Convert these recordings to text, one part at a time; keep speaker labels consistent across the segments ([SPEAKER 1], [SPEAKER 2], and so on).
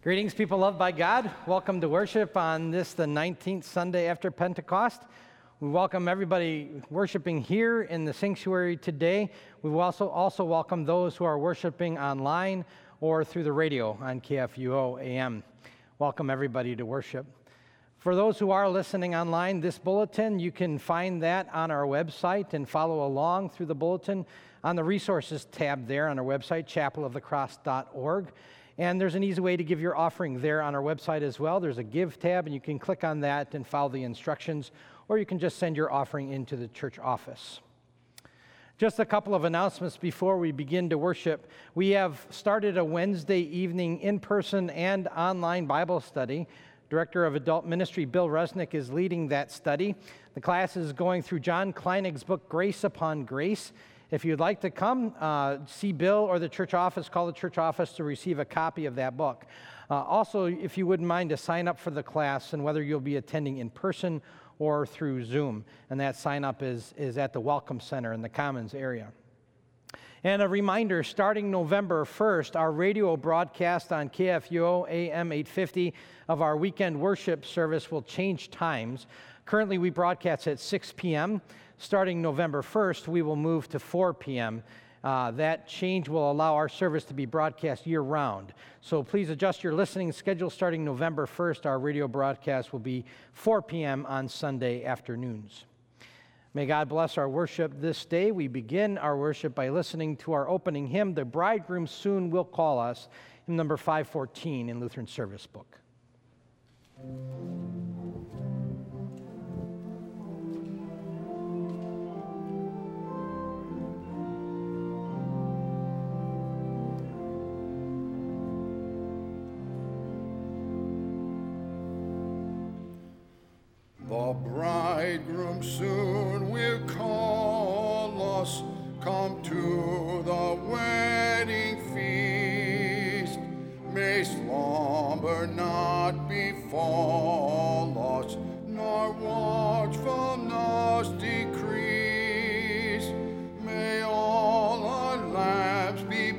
[SPEAKER 1] Greetings, people loved by God. Welcome to worship on this, the 19th Sunday after Pentecost. We welcome everybody worshiping here in the sanctuary today. We will also welcome those who are worshiping online or through the radio on KFUO AM. Welcome everybody to worship. For those who are listening online, this bulletin, you can find that on our website and follow along through the bulletin on the resources tab there on our website, chapelofthecross.org. And there's an easy way to give your offering there on our website as well. There's a Give tab, and you can click on that and follow the instructions, or you can just send your offering into the church office. Just a couple of announcements before we begin to worship. We have started a Wednesday evening in-person and online Bible study. Director of Adult Ministry, Bill Resnick, is leading that study. The class is going through John Kleinig's book, Grace Upon Grace. If you'd like to come, see Bill or the church office, call the church office to receive a copy of that book. Also, if you wouldn't mind to sign up for the class and whether you'll be attending in person or through Zoom. And that sign up is at the Welcome Center in the Commons area. And a reminder, starting November 1st, our radio broadcast on KFUO AM 850 of our weekend worship service will change times. Currently, we broadcast at 6 p.m. Starting November 1st, we will move to 4 p.m. That change will allow our service to be broadcast year-round. So please adjust your listening schedule. Starting November 1st, our radio broadcast will be 4 p.m. on Sunday afternoons. May God bless our worship this day. We begin our worship by listening to our opening hymn, "The Bridegroom Soon Will Call Us," hymn number 514 in Lutheran Service Book.
[SPEAKER 2] The bridegroom soon will call us, come to the wedding feast. May slumber not befall us, nor watchfulness decrease. May all our lamps be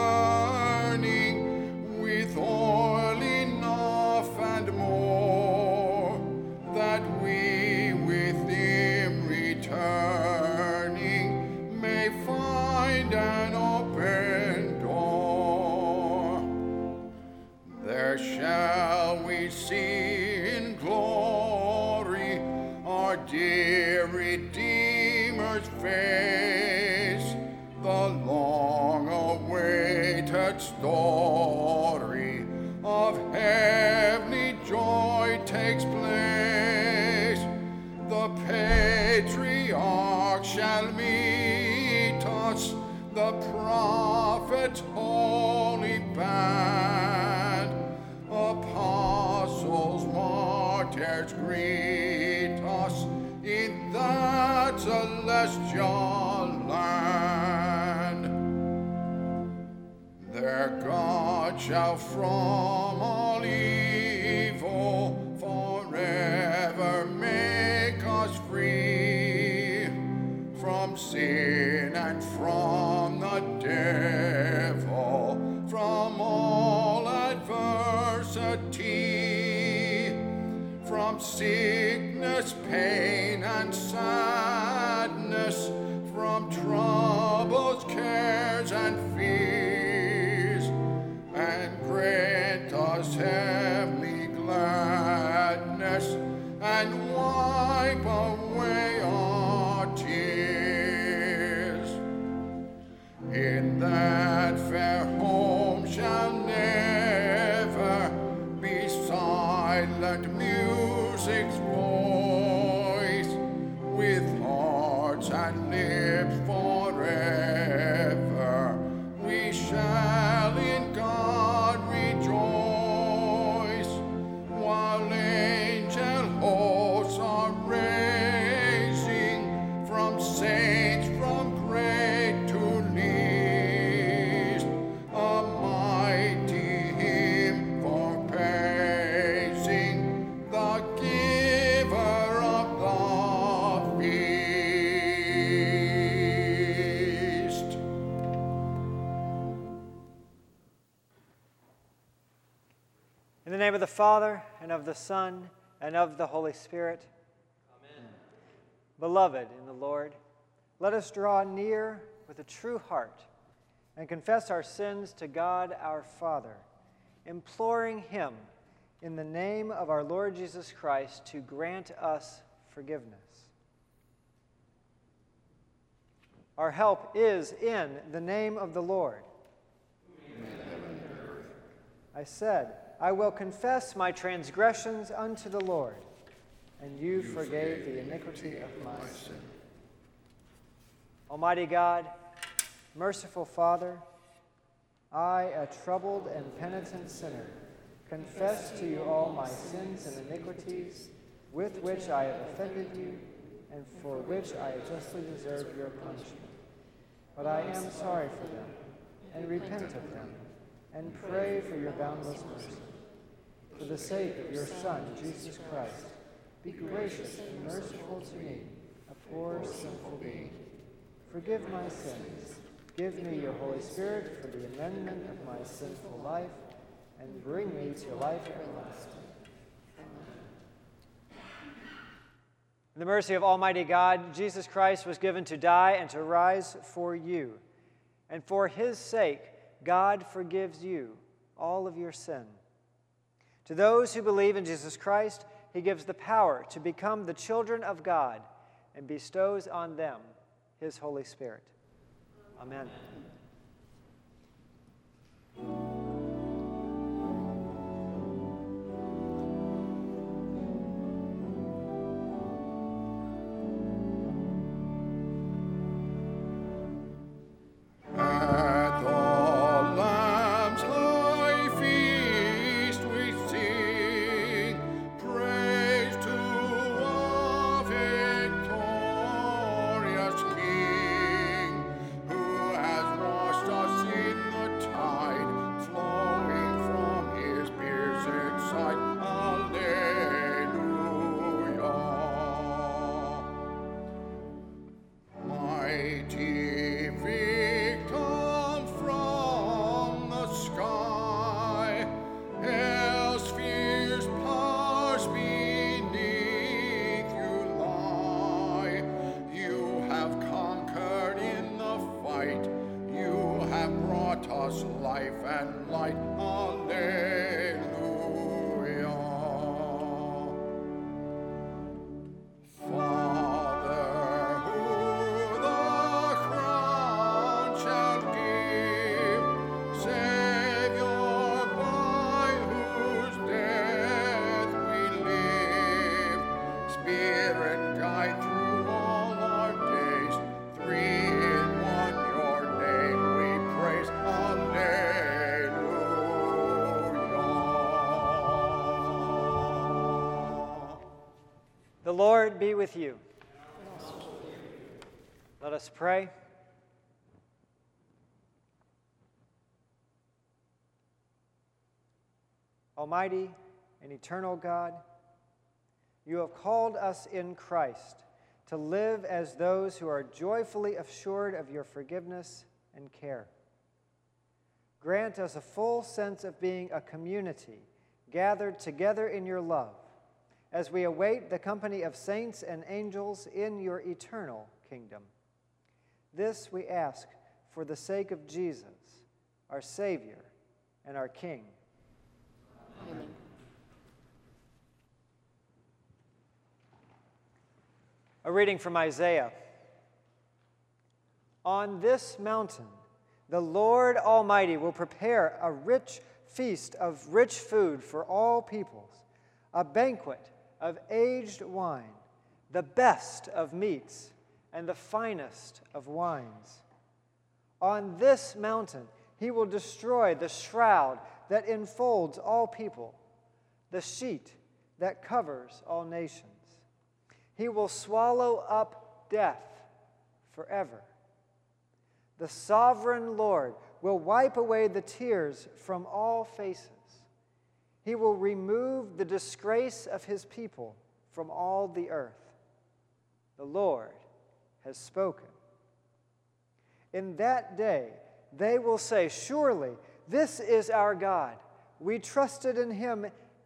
[SPEAKER 2] burning with oil enough and more, that we with him returning may find an open door. There shall we see in glory our dear Redeemer's face, the long-awaited story of heavenly joy takes place. The patriarch shall meet us, the prophets' holy band, apostles, martyrs greet us in that celestial land. There God shall from all evil forever make us free, from sin and from the devil, from all adversity, from sickness, pain, and sadness, from troubles, cares, and fears, and grant us heavenly gladness, and wipe away our tears. In that fair home shall never be silent music's voice, with hearts and lips forever we shall in God rejoice, while angel hosts are raising from saints from great to least a mighty hymn for praising the giver
[SPEAKER 3] Father, and of the Son, and of the Holy Spirit. Amen. Beloved in the Lord, let us draw near with a true heart and confess our sins to God our Father, imploring Him in the name of our Lord Jesus Christ to grant us forgiveness. Our help is in the name of the Lord. I said, I will confess my transgressions unto the Lord, and you forgave the iniquity of my sin. Almighty God, merciful Father, I, a troubled and penitent sinner, confess to you all my sins and iniquities with which I have offended you, and for which I justly deserve your punishment. But I am sorry for them, and repent of them, and pray for your boundless mercy. For the sake of your Son, Jesus Christ, be gracious and merciful to me, a poor, sinful being. Forgive my sins. Give me your Holy Spirit for the amendment of my sinful life, and bring me to life everlasting. In the mercy of Almighty God, Jesus Christ was given to die and to rise for you. And for his sake, God forgives you all of your sin. To those who believe in Jesus Christ, he gives the power to become the children of God and bestows on them his Holy Spirit. Amen.
[SPEAKER 2] Life and light, Alleluia. Father, who the crown shall give, Savior, by whose death we live, Spirit, guide through all our days, three in one, your name we praise.
[SPEAKER 3] The Lord be with you. Let us pray. Almighty and eternal God, you have called us in Christ to live as those who are joyfully assured of your forgiveness and care. Grant us a full sense of being a community gathered together in your love, as we await the company of saints and angels in your eternal kingdom. This we ask for the sake of Jesus, our Savior and our King. Amen. A reading from Isaiah. On this mountain, the Lord Almighty will prepare a rich feast of rich food for all peoples, a banquet of aged wine, the best of meats, and the finest of wines. On this mountain he will destroy the shroud that enfolds all people, the sheet that covers all nations. He will swallow up death forever. The sovereign Lord will wipe away the tears from all faces. He will remove the disgrace of his people from all the earth. The Lord has spoken. In that day, they will say, surely this is our God. We trusted in him,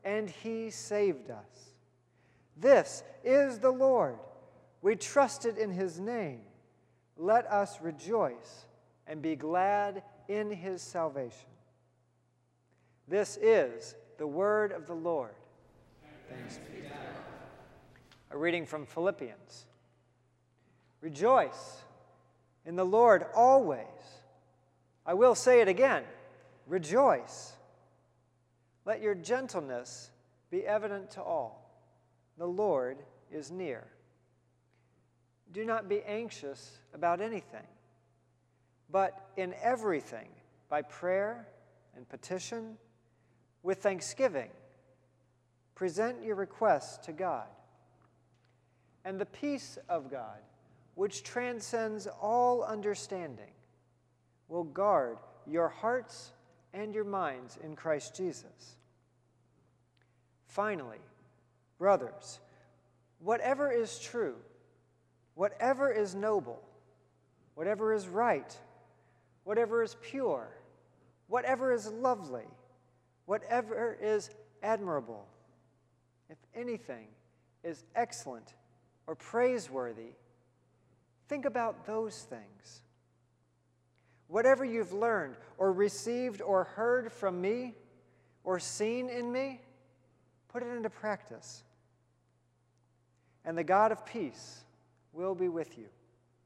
[SPEAKER 3] and he saved us. This is the Lord. We trusted in his name. Let us rejoice and be glad in his salvation. This is the word of the Lord. Thanks be to God. A reading from Philippians. Rejoice in the Lord always. I will say it again. Rejoice. Let your gentleness be evident to all. The Lord is near. Do not be anxious about anything, but in everything, by prayer and petition, with thanksgiving, present your requests to God. And the peace of God, which transcends all understanding, will guard your hearts and your minds in Christ Jesus. Finally, brothers, whatever is true, whatever is noble, whatever is right, whatever is pure, whatever is lovely, whatever is admirable, if anything is excellent or praiseworthy, think about those things. Whatever you've learned or received or heard from me or seen in me, put it into practice. And the God of peace will be with you.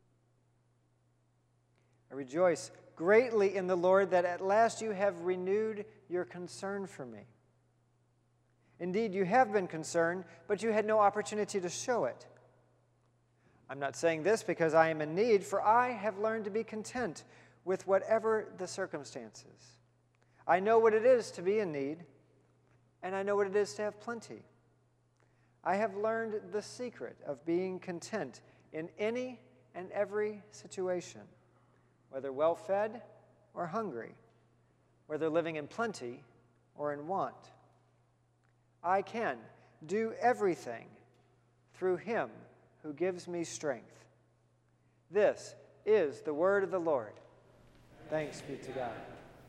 [SPEAKER 3] I rejoice greatly in the Lord that at last you have renewed your concern for me. Indeed, you have been concerned, but you had no opportunity to show it. I'm not saying this because I am in need, for I have learned to be content with whatever the circumstances. I know what it is to be in need, and I know what it is to have plenty. I have learned the secret of being content in any and every situation, whether well-fed or hungry, whether living in plenty or in want. I can do everything through him who gives me strength. This is the word of the Lord. Thanks be to God.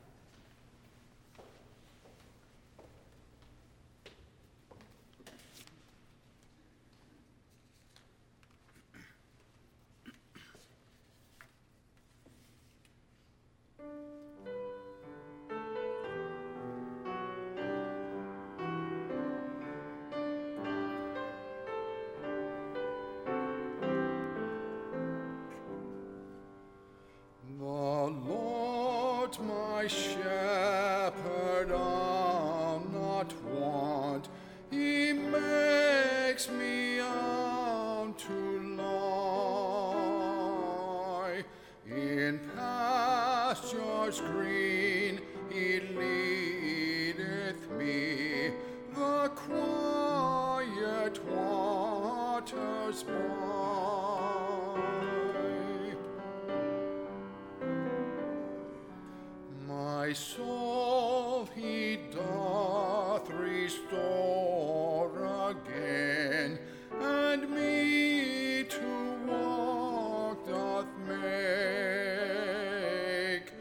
[SPEAKER 2] My shepherd, I'll not want. He makes me out to lie in pastures green. He leadeth me the quiet waters by. My soul he doth restore again, and me to walk doth make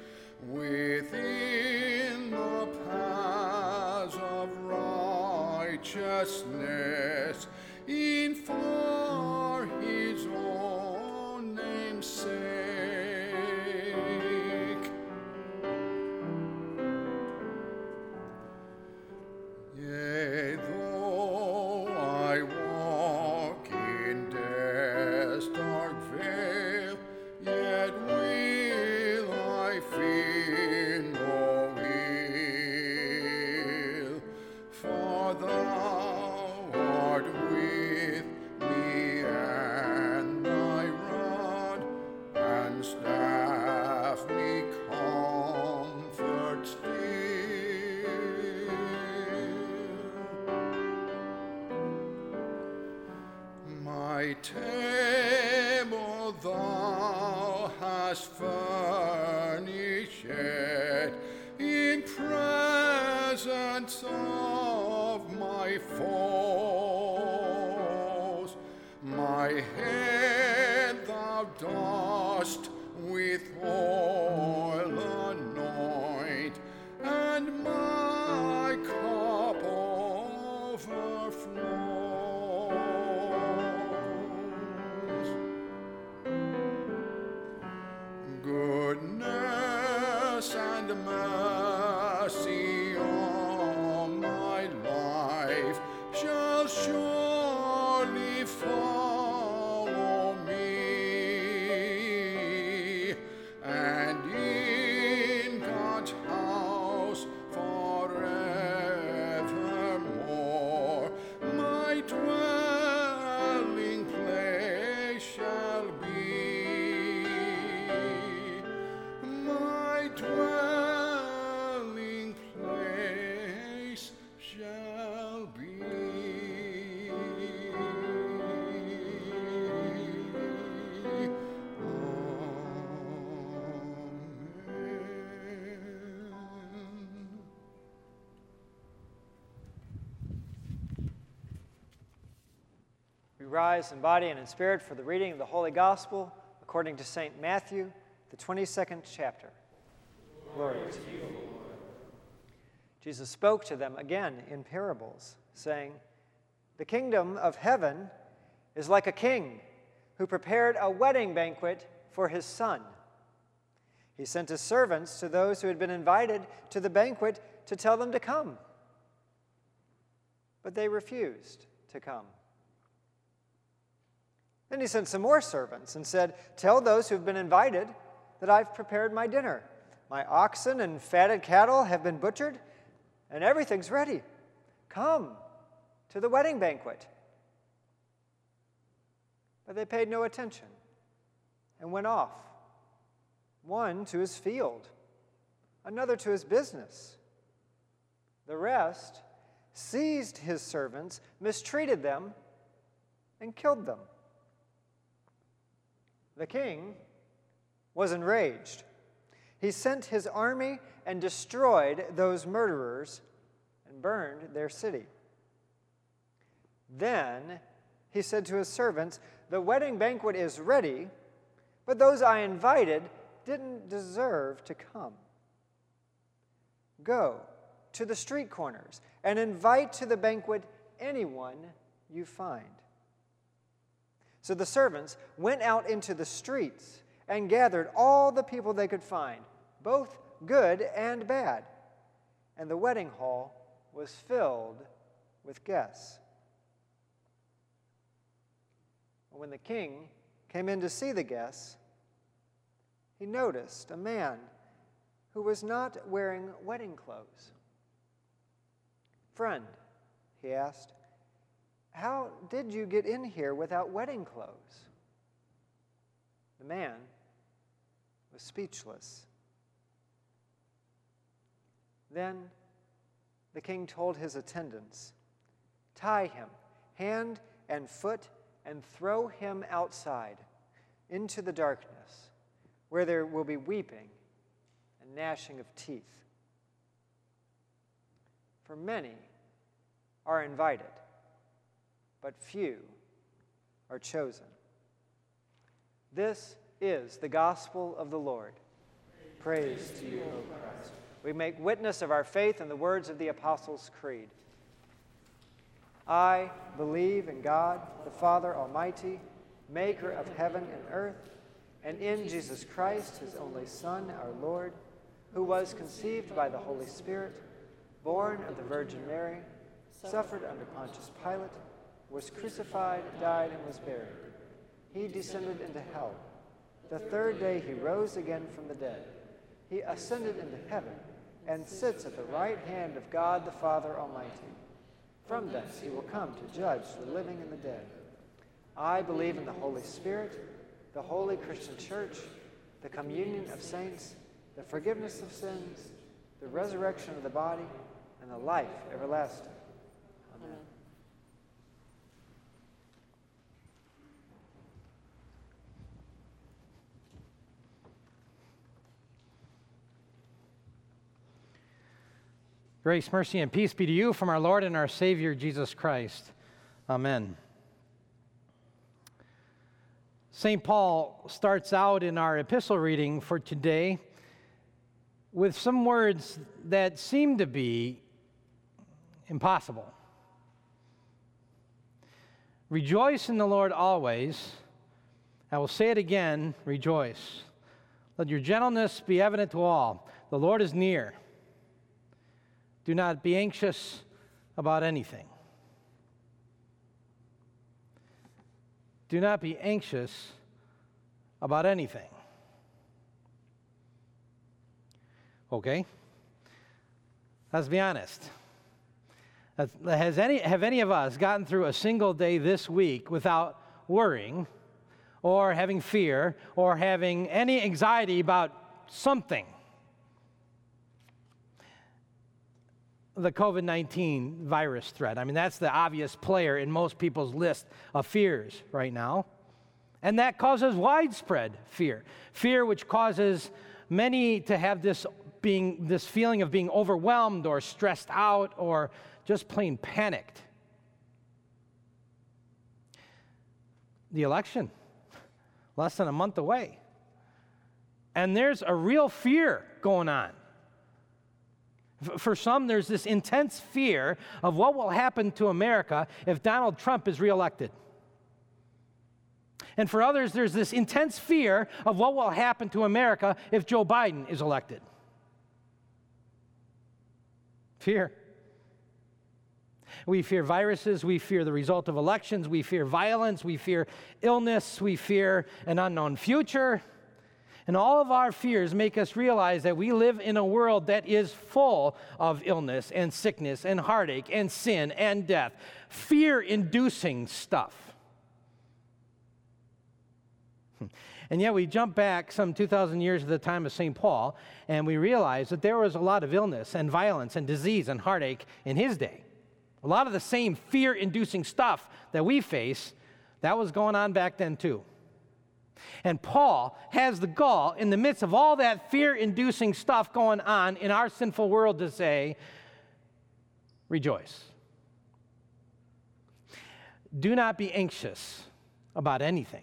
[SPEAKER 2] within the paths of righteousness, in for his own name's sake. My table thou hast furnished in presence of my foes. My head thou dost with oil anoint, and my cup overflows. Goodness and mercy all my life shall surely follow me, and in God's house forevermore my dwelling place shall be. My dwelling place shall be. Amen.
[SPEAKER 3] We rise in body and in spirit for the reading of the Holy Gospel according to St. Matthew, the 22nd chapter. Glory to you, Lord. Jesus spoke to them again in parables, saying, "The kingdom of heaven is like a king who prepared a wedding banquet for his son. He sent his servants to those who had been invited to the banquet to tell them to come. But they refused to come. Then he sent some more servants and said, 'Tell those who have been invited that I've prepared my dinner. My oxen and fatted cattle have been butchered, and everything's ready. Come to the wedding banquet.' But they paid no attention and went off, one to his field, another to his business. The rest seized his servants, mistreated them, and killed them. The king was enraged. He sent his army and destroyed those murderers and burned their city. Then he said to his servants, 'The wedding banquet is ready, but those I invited didn't deserve to come. Go to the street corners and invite to the banquet anyone you find.' So the servants went out into the streets and gathered all the people they could find, both good and bad, and the wedding hall was filled with guests. When the king came in to see the guests, he noticed a man who was not wearing wedding clothes. 'Friend,' he asked, 'how did you get in here without wedding clothes?' The man was speechless. Then the king told his attendants, 'Tie him hand and foot and throw him outside into the darkness, where there will be weeping and gnashing of teeth. For many are invited, but few are chosen.' This is the gospel of the Lord. Praise to you, O Christ. We make witness of our faith in the words of the Apostles' Creed. I believe in God, the Father Almighty, maker of heaven and earth, and in Jesus Christ, his only Son, our Lord, who was conceived by the Holy Spirit, born of the Virgin Mary, suffered under Pontius Pilate, was crucified, died, and was buried. He descended into hell. The third day he rose again from the dead. He ascended into heaven and sits at the right hand of God the Father Almighty. From thence he will come to judge the living and the dead. I believe in the Holy Spirit, the holy Christian Church, the communion of saints, the forgiveness of sins, the resurrection of the body, and the life everlasting. Amen.
[SPEAKER 1] Grace, mercy, and peace be to you from our Lord and our Savior, Jesus Christ. Amen. St. Paul starts out in our epistle reading for today with some words that seem to be impossible. Rejoice in the Lord always. I will say it again, rejoice. Let your gentleness be evident to all. The Lord is near. Do not be anxious about anything. Do not be anxious about anything. Okay? Let's be honest. Have any of us gotten through a single day this week without worrying or having fear or having any anxiety about something? The COVID-19 virus threat. I mean, that's the obvious player in most people's list of fears right now. And that causes widespread fear. Fear which causes many to have this feeling of being overwhelmed or stressed out or just plain panicked. The election, less than a month away. And there's a real fear going on. For some, there's this intense fear of what will happen to America if Donald Trump is reelected. And for others, there's this intense fear of what will happen to America if Joe Biden is elected. Fear. We fear viruses, we fear the result of elections, we fear violence, we fear illness, we fear an unknown future. And all of our fears make us realize that we live in a world that is full of illness and sickness and heartache and sin and death. Fear-inducing stuff. And yet we jump back some 2,000 years to the time of St. Paul, and we realize that there was a lot of illness and violence and disease and heartache in his day. A lot of the same fear-inducing stuff that we face, that was going on back then too. And Paul has the gall, in the midst of all that fear-inducing stuff going on in our sinful world, to say, rejoice. Do not be anxious about anything.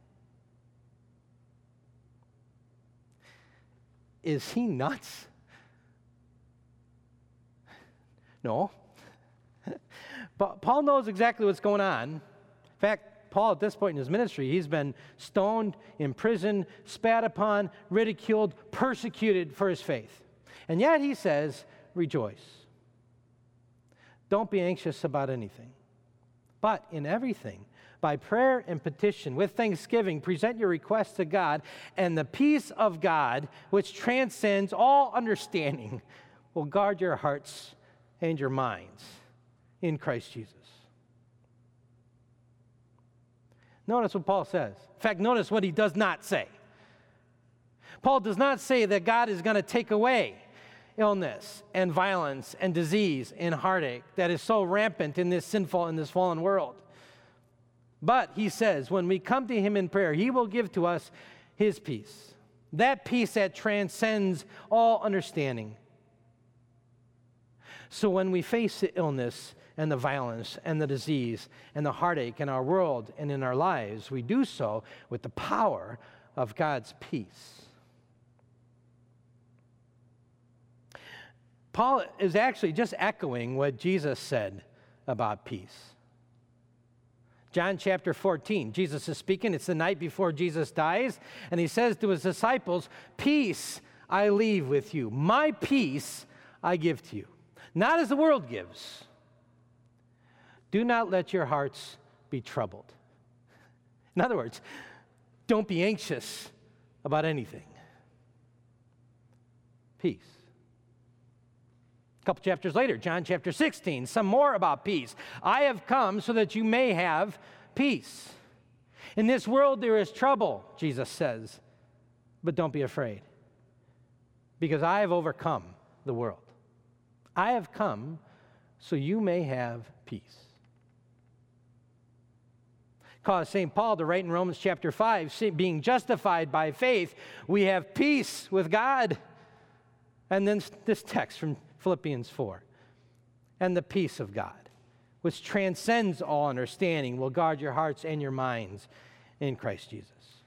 [SPEAKER 1] Is he nuts? No. But Paul knows exactly what's going on. In fact, Paul, at this point in his ministry, he's been stoned, imprisoned, spat upon, ridiculed, persecuted for his faith. And yet he says, rejoice. Don't be anxious about anything. But in everything, by prayer and petition, with thanksgiving, present your requests to God, and the peace of God, which transcends all understanding, will guard your hearts and your minds in Christ Jesus. Notice what Paul says. In fact, notice what he does not say. Paul does not say that God is going to take away illness and violence and disease and heartache that is so rampant in this sinful and this fallen world. But he says, when we come to him in prayer, he will give to us his peace. That peace that transcends all understanding. So when we face the illness and the violence and the disease and the heartache in our world and in our lives, we do so with the power of God's peace. Paul is actually just echoing what Jesus said about peace. John chapter 14, Jesus is speaking. It's the night before Jesus dies, and he says to his disciples, "Peace I leave with you. My peace I give to you. Not as the world gives. Do not let your hearts be troubled." In other words, don't be anxious about anything. Peace. A couple chapters later, John chapter 16, some more about peace. "I have come so that you may have peace. In this world there is trouble," Jesus says, "but don't be afraid, because I have overcome the world. I have come so you may have peace." Caused St. Paul to write in Romans chapter 5, being justified by faith, we have peace with God. And then this text from Philippians 4, "And the peace of God, which transcends all understanding, will guard your hearts and your minds in Christ Jesus."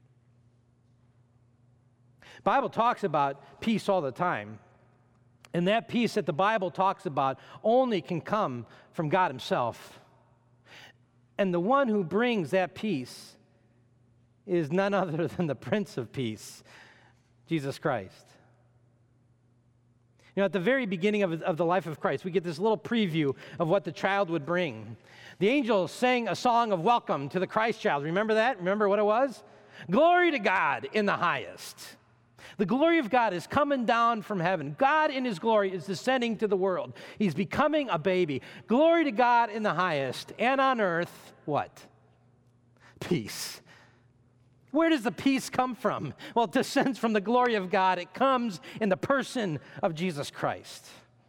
[SPEAKER 1] The Bible talks about peace all the time. And that peace that the Bible talks about only can come from God himself. And the one who brings that peace is none other than the Prince of Peace, Jesus Christ. You know, at the very beginning of the life of Christ, we get this little preview of what the child would bring. The angels sang a song of welcome to the Christ child. Remember that? Remember what it was? Glory to God in the highest. The glory of God is coming down from heaven. God in his glory is descending to the world. He's becoming a baby. Glory to God in the highest. And on earth, what? Peace. Where does the peace come from? Well, it descends from the glory of God. It comes in the person of Jesus Christ.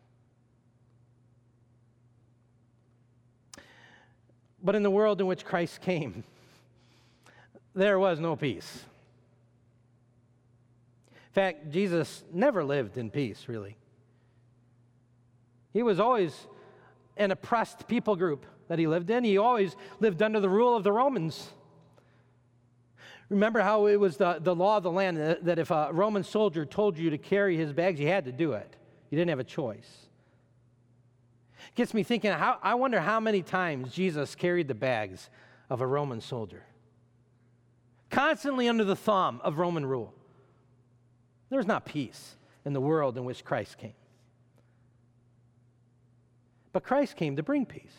[SPEAKER 1] But in the world in which Christ came, there was no peace. In fact, Jesus never lived in peace, really. He was always an oppressed people group that he lived in. He always lived under the rule of the Romans. Remember how it was the law of the land that if a Roman soldier told you to carry his bags, you had to do it. You didn't have a choice. It gets me thinking, I wonder how many times Jesus carried the bags of a Roman soldier. Constantly under the thumb of Roman rule. There's not peace in the world in which Christ came. But Christ came to bring peace.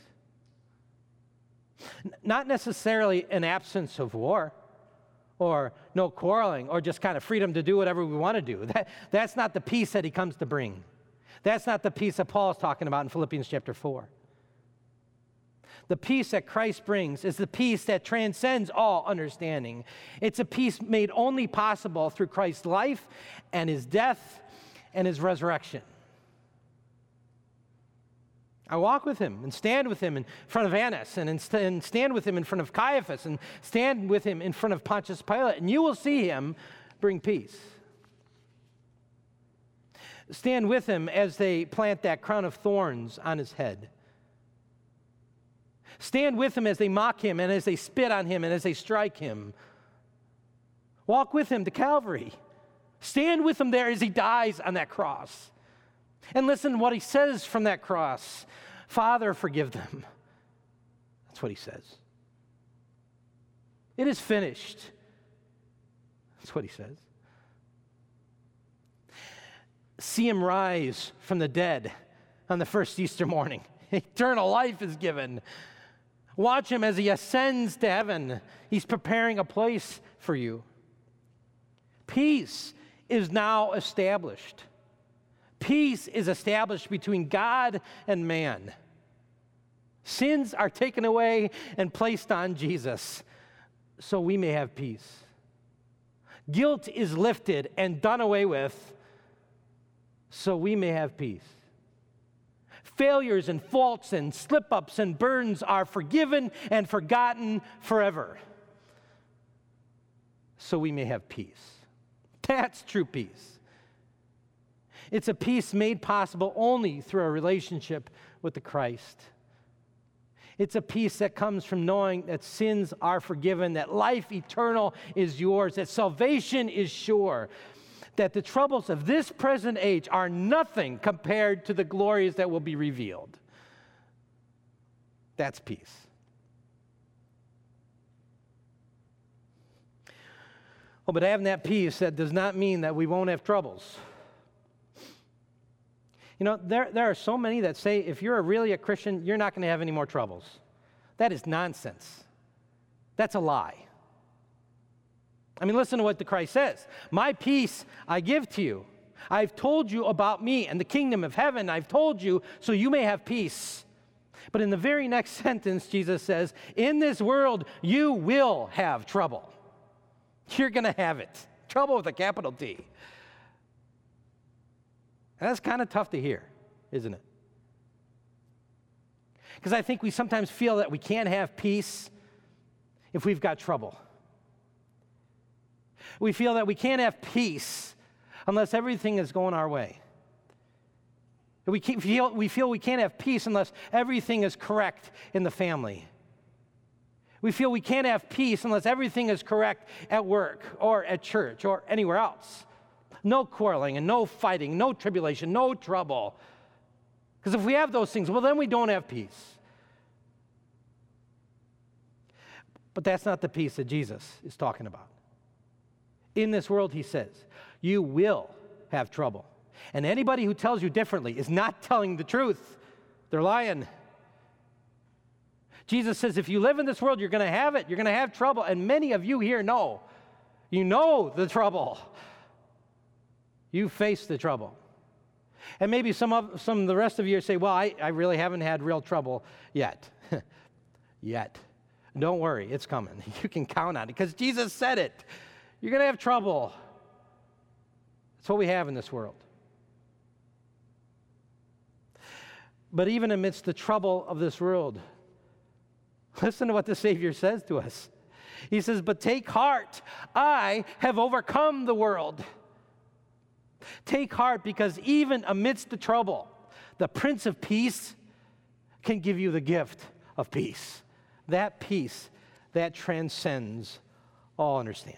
[SPEAKER 1] Not necessarily an absence of war, or no quarreling, or just kind of freedom to do whatever we want to do. That's not the peace that he comes to bring. That's not the peace that Paul is talking about in Philippians chapter 4. The peace that Christ brings is the peace that transcends all understanding. It's a peace made only possible through Christ's life and his death and his resurrection. I walk with him and stand with him in front of Annas and stand with him in front of Caiaphas and stand with him in front of Pontius Pilate, and you will see him bring peace. Stand with him as they plant that crown of thorns on his head. Stand with him as they mock him and as they spit on him and as they strike him. Walk with him to Calvary. Stand with him there as he dies on that cross. And listen to what he says from that cross. Father, forgive them. That's what he says. It is finished. That's what he says. See him rise from the dead on the first Easter morning. Eternal life is given. Watch him as he ascends to heaven. He's preparing a place for you. Peace is now established. Peace is established between God and man. Sins are taken away and placed on Jesus so we may have peace. Guilt is lifted and done away with so we may have peace. Failures and faults and slip-ups and burdens are forgiven and forgotten forever so we may have peace. That's true peace. It's a peace made possible only through a relationship with the Christ. It's a peace that comes from knowing that sins are forgiven, that life eternal is yours, that salvation is sure, that the troubles of this present age are nothing compared to the glories that will be revealed. That's peace. Oh, but having that peace, that does not mean that we won't have troubles. You know, there are so many that say if you're really a Christian, you're not going to have any more troubles. That is nonsense. That's a lie. I mean, listen to what the Christ says. My peace I give to you. I've told you about me and the kingdom of heaven. I've told you so you may have peace. But in the very next sentence, Jesus says, in this world, you will have trouble. You're going to have it. Trouble with a capital T. And that's kind of tough to hear, isn't it? Because I think we sometimes feel that we can't have peace if we've got trouble. We feel that we can't have peace unless everything is going our way. We feel we can't have peace unless everything is correct in the family. We feel we can't have peace unless everything is correct at work or at church or anywhere else. No quarreling and no fighting, no tribulation, no trouble. Because if we have those things, well, then we don't have peace. But that's not the peace that Jesus is talking about. In this world, he says, you will have trouble. And anybody who tells you differently is not telling the truth. They're lying. Jesus says, if you live in this world, you're going to have it. You're going to have trouble. And many of you here know. You know the trouble. You face the trouble. And maybe some of the rest of you say, well, I really haven't had real trouble yet. Yet. Don't worry, it's coming. You can count on it because Jesus said it. You're going to have trouble. That's what we have in this world. But even amidst the trouble of this world, listen to what the Savior says to us. He says, but take heart, I have overcome the world. Take heart, because even amidst the trouble, the Prince of Peace can give you the gift of peace. That peace that transcends all understanding.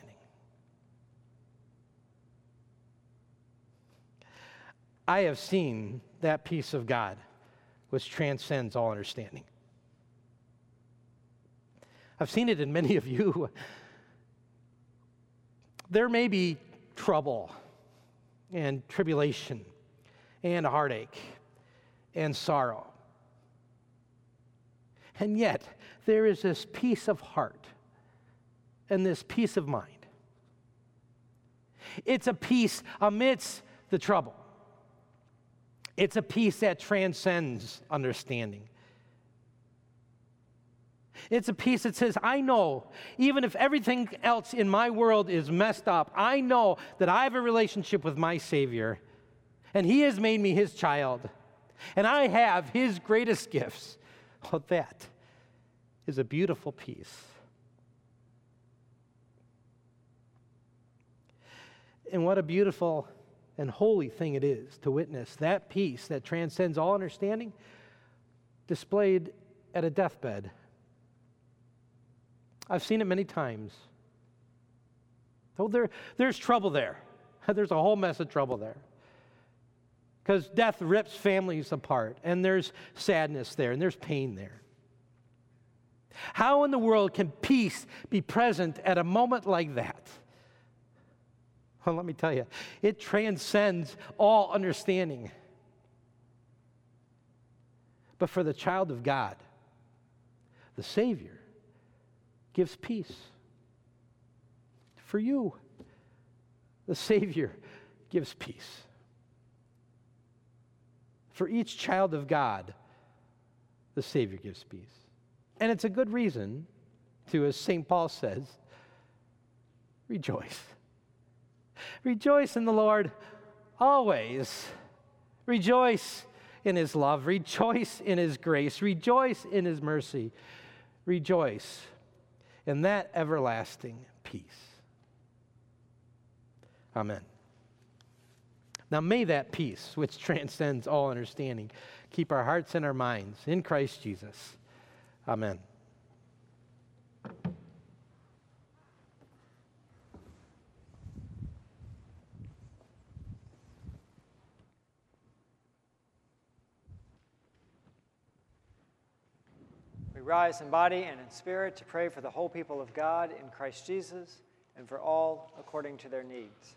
[SPEAKER 1] I have seen that peace of God which transcends all understanding. I've seen it in many of you. There may be trouble and tribulation and heartache and sorrow. And yet, there is this peace of heart and this peace of mind. It's a peace amidst the trouble. It's a peace that transcends understanding. It's a peace that says, I know, even if everything else in my world is messed up, I know that I have a relationship with my Savior, and He has made me His child, and I have His greatest gifts. Well, that is a beautiful peace. And what a beautiful and holy thing it is to witness that peace that transcends all understanding displayed at a deathbed. I've seen it many times. So there's trouble there. There's a whole mess of trouble there. Because death rips families apart, and there's sadness there, and there's pain there. How in the world can peace be present at a moment like that? Well, let me tell you, it transcends all understanding. But for the child of God, the Savior gives peace. For you, the Savior gives peace. For each child of God, the Savior gives peace. And it's a good reason to, as St. Paul says, rejoice. Rejoice in the Lord always. Rejoice in His love. Rejoice in His grace. Rejoice in His mercy. Rejoice in that everlasting peace. Amen. Now may that peace, which transcends all understanding, keep our hearts and our minds in Christ Jesus. Amen.
[SPEAKER 3] We rise in body and in spirit to pray for the whole people of God in Christ Jesus and for all according to their needs.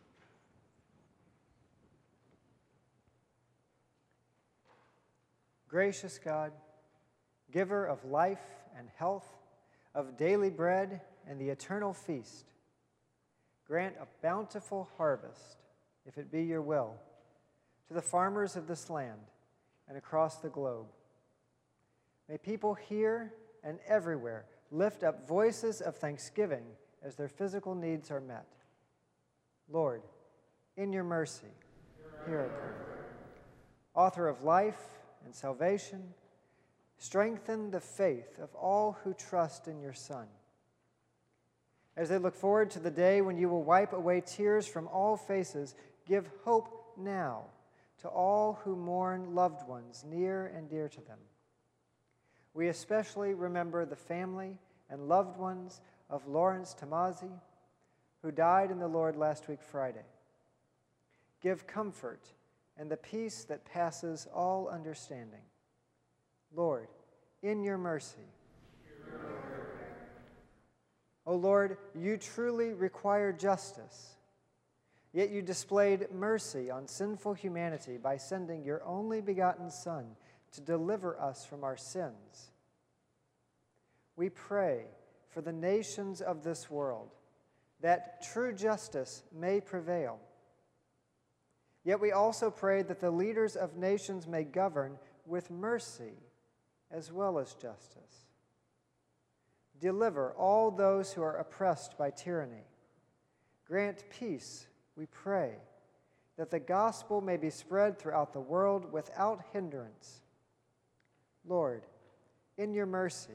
[SPEAKER 3] Gracious God, giver of life and health, of daily bread and the eternal feast, grant a bountiful harvest, if it be your will, to the farmers of this land and across the globe. May people here and everywhere lift up voices of thanksgiving as their physical needs are met. Lord, in your mercy, hear our prayer. Author of life and salvation, strengthen the faith of all who trust in your Son. As they look forward to the day when you will wipe away tears from all faces, give hope now to all who mourn loved ones near and dear to them. We especially remember the family and loved ones of Lawrence Tamazi, who died in the Lord last week Friday. Give comfort and the peace that passes all understanding. Lord, in your mercy, O Lord, you truly require justice. Yet you displayed mercy on sinful humanity by sending your only begotten Son to deliver us from our sins. We pray for the nations of this world, that true justice may prevail. Yet we also pray that the leaders of nations may govern with mercy as well as justice. Deliver all those who are oppressed by tyranny. Grant peace, we pray, that the gospel may be spread throughout the world without hindrance. Lord, in your mercy,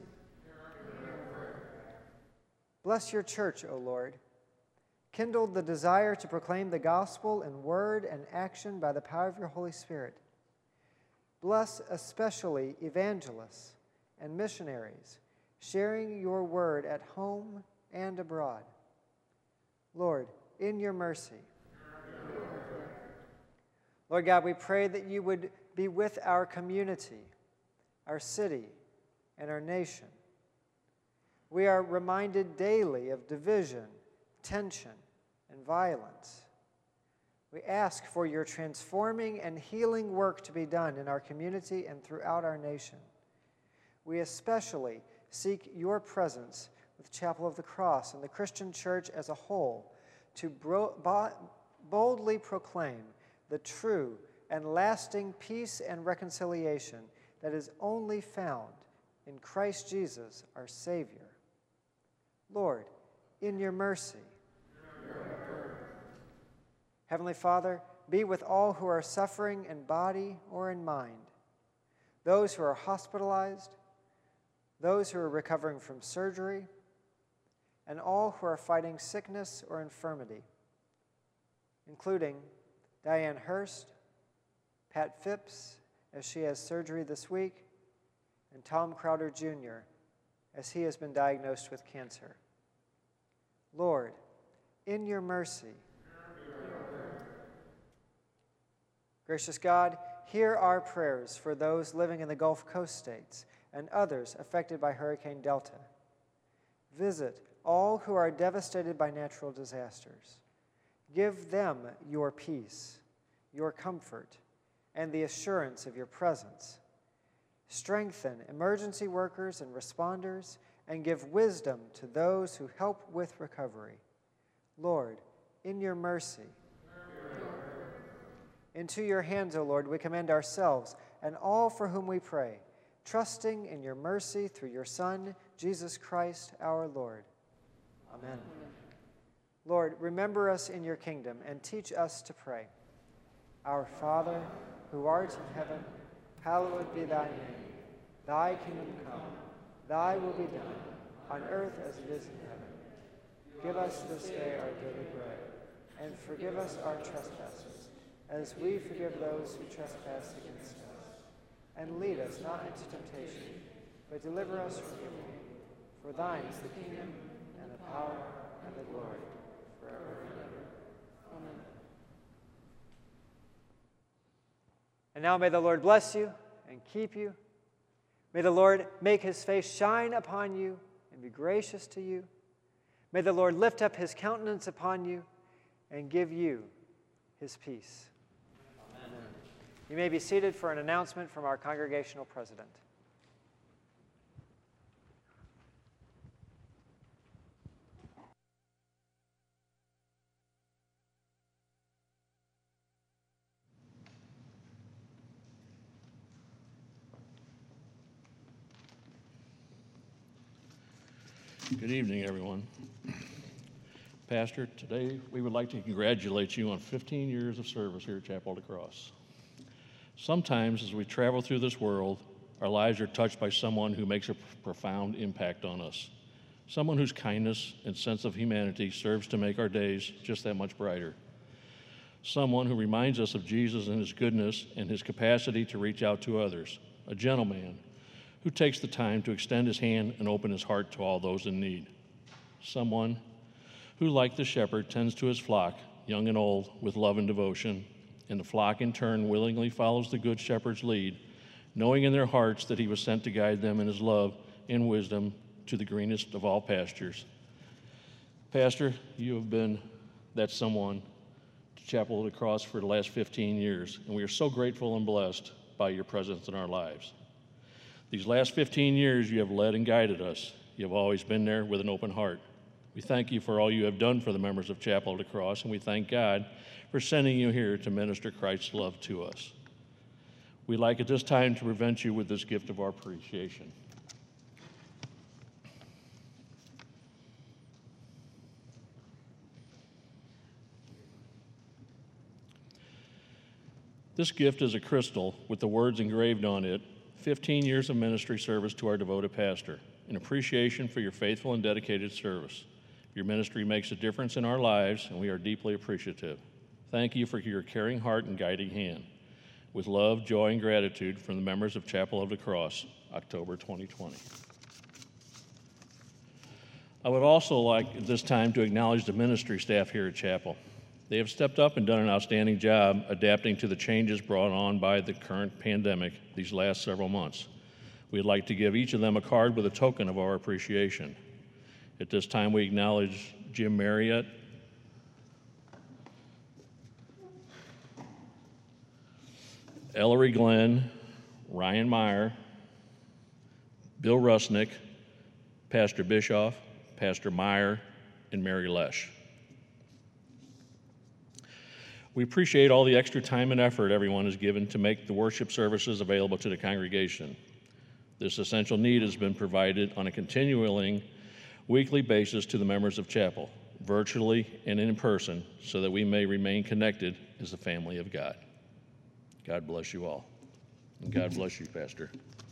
[SPEAKER 3] bless your church, O Lord. Kindle the desire to proclaim the gospel in word and action by the power of your Holy Spirit. Bless especially evangelists and missionaries, sharing your word at home and abroad. Lord, in your mercy. Lord God, we pray that you would be with our community, our city, and our nation. We are reminded daily of division, tension, and violence. We ask for your transforming and healing work to be done in our community and throughout our nation. We especially seek your presence with Chapel of the Cross and the Christian church as a whole to boldly proclaim the true and lasting peace and reconciliation that is only found in Christ Jesus, our Savior. Lord, in your mercy. Heavenly Father, be with all who are suffering in body or in mind, those who are hospitalized, those who are recovering from surgery, and all who are fighting sickness or infirmity, including Diane Hurst, Pat Phipps, as she has surgery this week, and Tom Crowder Jr., as he has been diagnosed with cancer. Lord, in your mercy. Gracious God, hear our prayers for those living in the Gulf Coast states and others affected by Hurricane Delta. Visit all who are devastated by natural disasters. Give them your peace, your comfort, and the assurance of your presence. Strengthen emergency workers and responders, and give wisdom to those who help with recovery. Lord, in your mercy. Into your hands, O Lord, we commend ourselves and all for whom we pray, trusting in your mercy through your Son, Jesus Christ, our Lord. Amen. Lord, remember us in your kingdom and teach us to pray. Our Father, who art in heaven, hallowed be thy name. Thy kingdom come, thy will be done, on earth as it is in heaven. Give us this day our daily bread, and forgive us our trespasses, as we forgive those who trespass against us. And lead us not into temptation, but deliver us from evil. For thine is the kingdom, and the power, and the glory, forever and ever. Amen. And now may the Lord bless you and keep you. May the Lord make his face shine upon you and be gracious to you. May the Lord lift up his countenance upon you and give you his peace. Amen. You may be seated for an announcement from our congregational president.
[SPEAKER 4] Good evening, everyone. Pastor, today we would like to congratulate you on 15 years of service here at Chapel of the Cross. Sometimes as we travel through this world, our lives are touched by someone who makes a profound impact on us, someone whose kindness and sense of humanity serves to make our days just that much brighter, someone who reminds us of Jesus and his goodness and his capacity to reach out to others, a gentleman who takes the time to extend his hand and open his heart to all those in need. Someone who, like the shepherd, tends to his flock, young and old, with love and devotion, and the flock in turn willingly follows the good shepherd's lead, knowing in their hearts that he was sent to guide them in his love and wisdom to the greenest of all pastures. Pastor, you have been that someone to Chapel of the Cross for the last 15 years, and we are so grateful and blessed by your presence in our lives. These last 15 years, you have led and guided us. You have always been there with an open heart. We thank you for all you have done for the members of Chapel of the Cross, and we thank God for sending you here to minister Christ's love to us. We'd like at this time to present you with this gift of our appreciation. This gift is a crystal with the words engraved on it, 15 years of ministry service to our devoted pastor, in appreciation for your faithful and dedicated service. Your ministry makes a difference in our lives, and we are deeply appreciative. Thank you for your caring heart and guiding hand. With love, joy, and gratitude from the members of Chapel of the Cross, October 2020. I would also like at this time to acknowledge the ministry staff here at Chapel. They have stepped up and done an outstanding job adapting to the changes brought on by the current pandemic these last several months. We'd like to give each of them a card with a token of our appreciation. At this time, we acknowledge Jim Marriott, Ellery Glenn, Ryan Meyer, Bill Rusnick, Pastor Bischoff, Pastor Meyer, and Mary Lesh. We appreciate all the extra time and effort everyone has given to make the worship services available to the congregation. This essential need has been provided on a continuing weekly basis to the members of Chapel, virtually and in person, so that we may remain connected as a family of God. God bless you all. And God bless you, Pastor.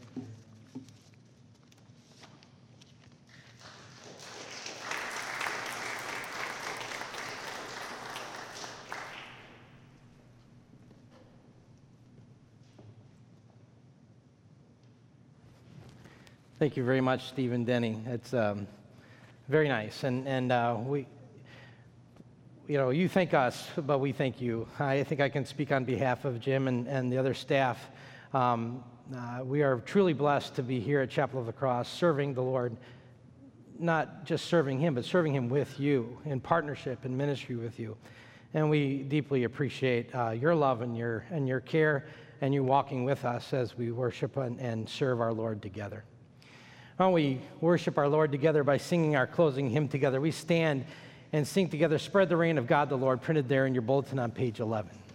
[SPEAKER 1] Thank you very much, Stephen Denny. It's very nice. And we, you thank us, but we thank you. I think I can speak on behalf of Jim and the other staff. We are truly blessed to be here at Chapel of the Cross, serving the Lord, not just serving Him, but serving Him with you, in partnership and ministry with you. And we deeply appreciate your love and your care and you walking with us as we worship and serve our Lord together. Why don't we worship our Lord together by singing our closing hymn together? We stand and sing together, Spread the Reign of God the Lord, printed there in your bulletin on page 11.